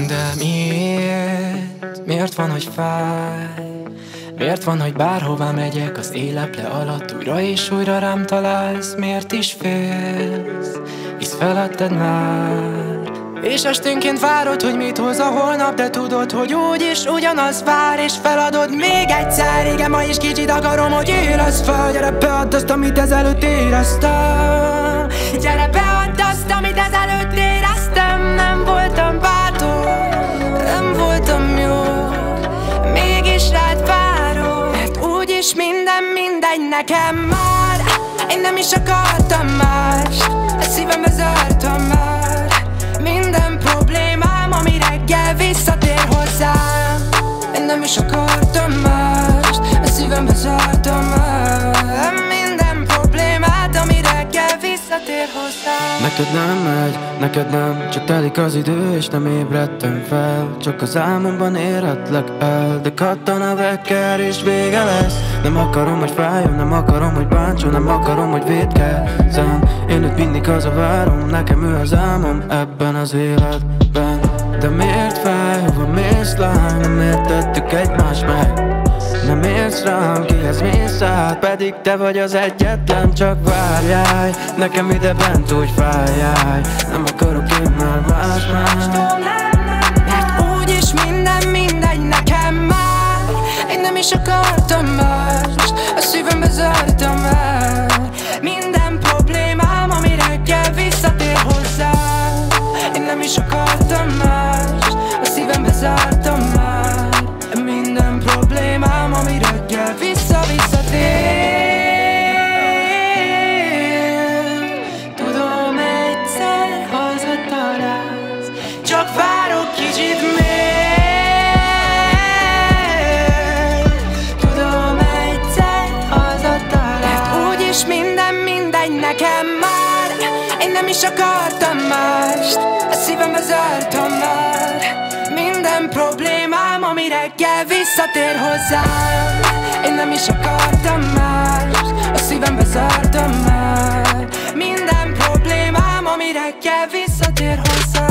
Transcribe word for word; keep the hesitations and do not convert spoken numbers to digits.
De miért? Miért van, hogy fáj? Miért van, hogy bárhová megyek az éleple alatt újra és újra rám találsz? Miért is félsz? Hisz feladtad már. És esténként várod, hogy mit hoz a holnap, de tudod, hogy úgyis ugyanaz vár. És feladod még egyszer, igen, ma is kicsit akarom, hogy érezd fel. Gyere, beadd azt, amit ezelőtt éreztem. Gyere, beadd azt, amit ezelőtt éreztem. Nem voltam bátor, nem voltam jó, mégis rád várok, mert úgyis minden mindegy nekem már. Én nem is akartam mást, a szívembe zártam már minden problémám, ami reggel visszatér hozzám. Én nem is akartam mást, a szívembe zártam már minden problémát, ami reggel visszatér hozzám. Neked nem megy, neked nem, csak telik az idő és nem ébredtem fel. Csak az álmomban érhetlek el, de kattan a vekker és vége lesz. Nem akarom, hogy fájjon, nem akarom, hogy bántson, nem akarom, hogy vétkezzem. Én őt mindig hazavárom, nekem ő az álmom ebben az életben. De miért fáj, hova mész lány, nem értettük egymást meg. Nem érsz rám, kihez mész át, pedig te vagy az egyetlen, csak várjál. Nekem ide bent úgy fájjál, nem akarok én már más-más. Mert úgyis minden mindegy nekem már. Én nem is akartam mást, a szívembe zártam el minden problémám, ami reggel visszatér hozzám. Én nem is akartam mást, a szívembe zártam már minden problémám, ami reggel vissza-visszatér. Tudom, egyszer hazatalálsz, csak várok kicsit még. Tudom, egyszer hazatalálsz, mert úgyis minden mindegy nekem már. Én nem is akartam mást, a szívembe zártam már minden problémám, ami reggel visszatér hozzám. Én nem is akartam mást, a szívembe zártam már minden problémám, ami reggel visszatér hozzám.